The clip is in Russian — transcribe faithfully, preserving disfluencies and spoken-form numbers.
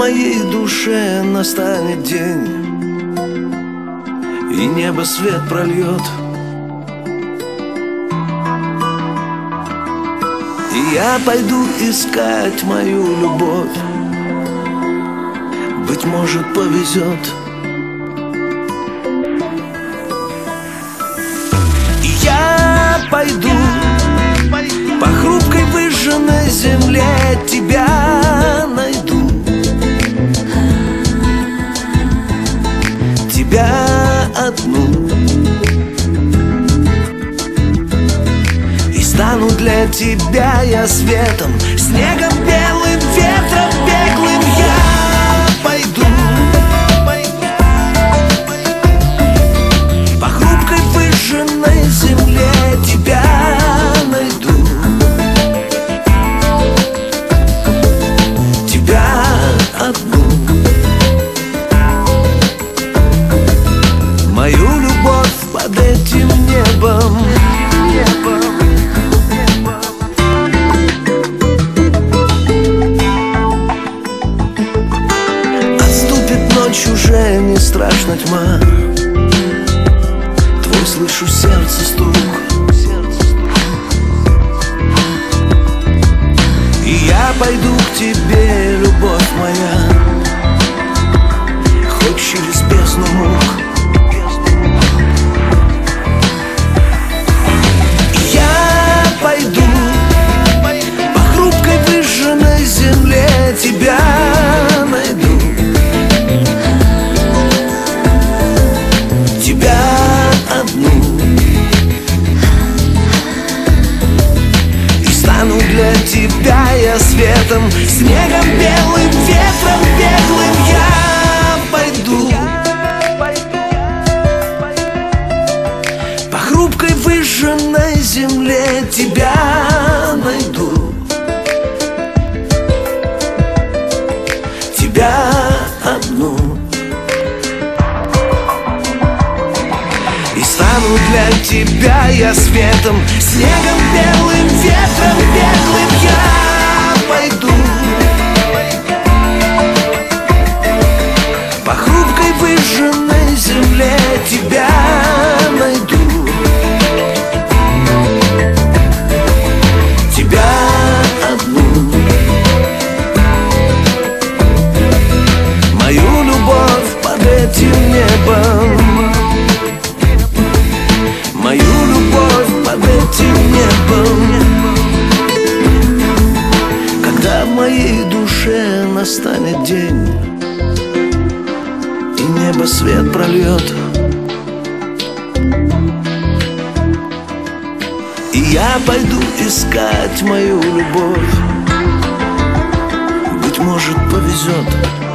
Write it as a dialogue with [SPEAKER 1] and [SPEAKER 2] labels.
[SPEAKER 1] моей душе настанет день, и небо свет прольет, и я пойду искать мою любовь. Быть может, повезет. И я пойду по хрупкой выжженной земле, тебя найду, тебя одну, и стану для тебя я светом, снегом, белым ветром беглым. Я пойду по хрупкой выжженной земле, тебя найду, тебя одну. Мою любовь под этим небом, небом. Отступит ночь, уже не страшна тьма, твой слышу сердце стук, и я пойду к тебе, любовь моя, хоть через бездну мук. Пойду по хрупкой выжженной земле, тебя найду, тебя одну, и стану для тебя я светом, снегом, белым ветром беглым. Я пойду по хрупкой выжженной земле, тебя найду, тебя одну, и стану для тебя я светом, снегом, белым ветром беглым. Я пойду по хрупкой выжженной земле, тебя найду, тебя одну. Мою любовь под этим небом, мою любовь под этим небом. Когда в моей душе настанет день, и небо свет прольет, и я пойду искать мою любовь. Быть может, повезет.